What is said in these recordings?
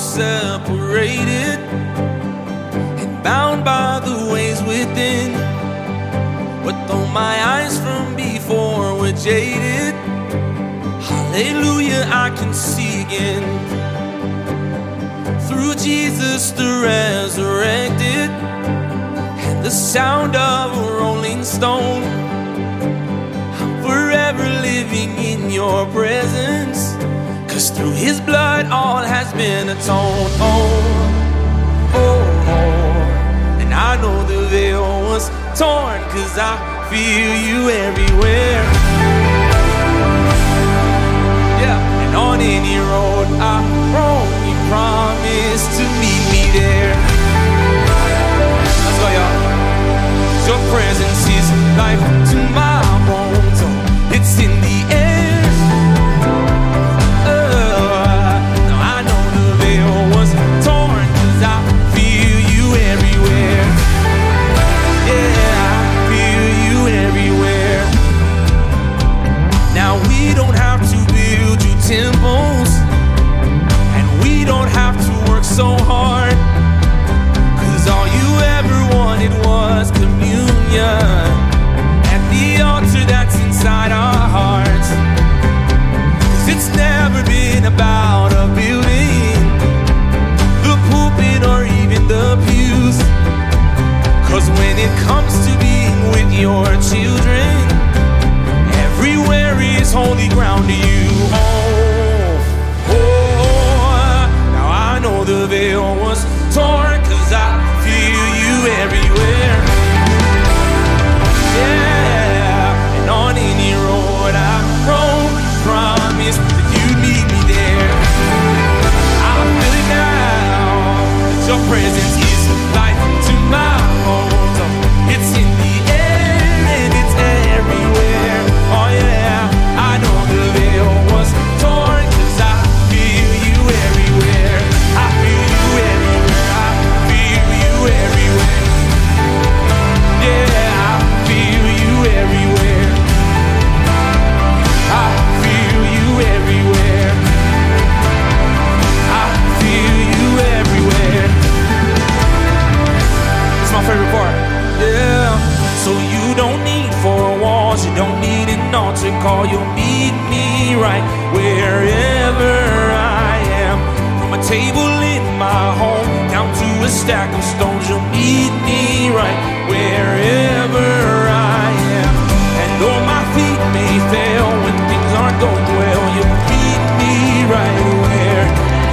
separated and bound by the ways within. But though my eyes from before were jaded, hallelujah, I can see again. Through Jesus the resurrected and the sound of a rolling stone, I'm forever living in your presence, 'cause through his blood all has been atoned. And I know the veil was torn, 'cause I feel you everywhere. Yeah, and on any road I roam, you promise to meet me there. Let's go, y'all. Your presence is life to my bones. Oh, it's in the air. Now I know the veil was torn, 'cause I feel you everywhere. Yeah, I feel you everywhere. Now we don't have to build you temples, and we don't have to work so hard, 'cause all you ever wanted was communion at the altar that's inside our hearts. 'Cause it's never been about a building, the pulpit or even the pews. 'Cause when it comes to being with your children, everywhere is holy ground to you. Now I know the veil was torn, 'cause I feel you everywhere. Yeah, and on any road I roam, promise that you'd meet me there. I feel it now, that your presence is life to my bones. It's in the air and it's everywhere. Oh yeah, I know the veil was torn, 'cause I feel you everywhere. I feel you everywhere. I feel you everywhere. Yeah, I feel you everywhere. I feel you everywhere. I feel you everywhere. It's my favorite part. Yeah. So you don't need four walls, you don't need an altar call. You'll meet me right wherever I am. From a table in my home down to a stack of stones, you'll meet me right wherever I am. And though my feet may fail when things aren't going well, you'll meet me right where.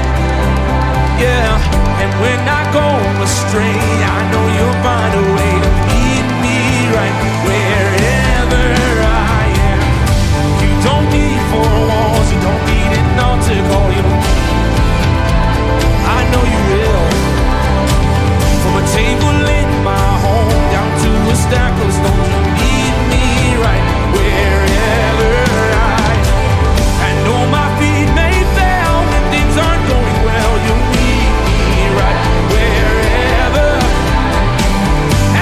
Yeah, and when I go astray, I know you'll find a way to meet me right wherever I am. You don't need four walls, you don't need an altar call. I know you will. From a table in my home down to a stack of stones, you meet me right wherever I am. And though my feet may fail when things aren't going well, you'll meet me right wherever.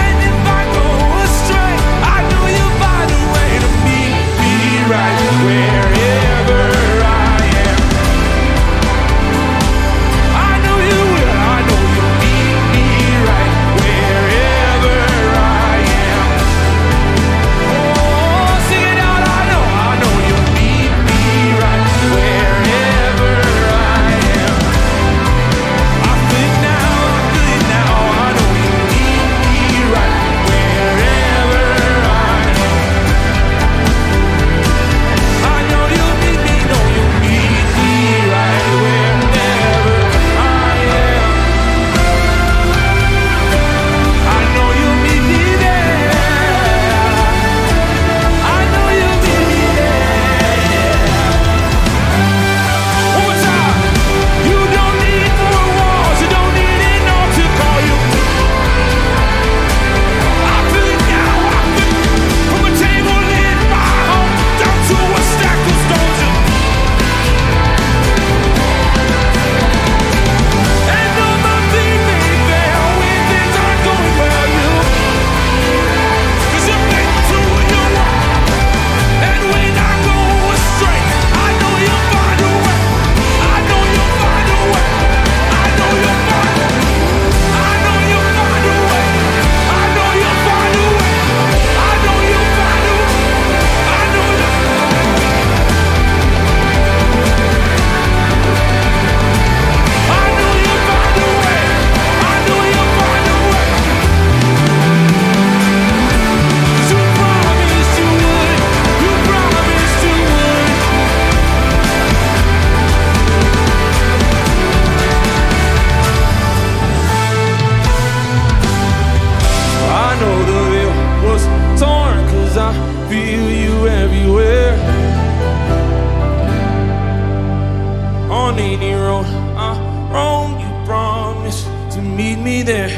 meet me there.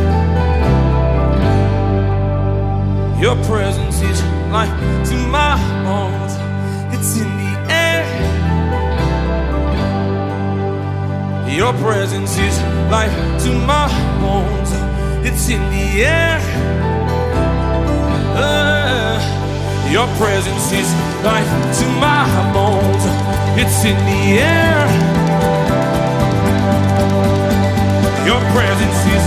Your presence is life to my bones. It's in the air. Your presence is life to my bones. It's in the air. Your presence is life to my bones. It's in the air. Your presence is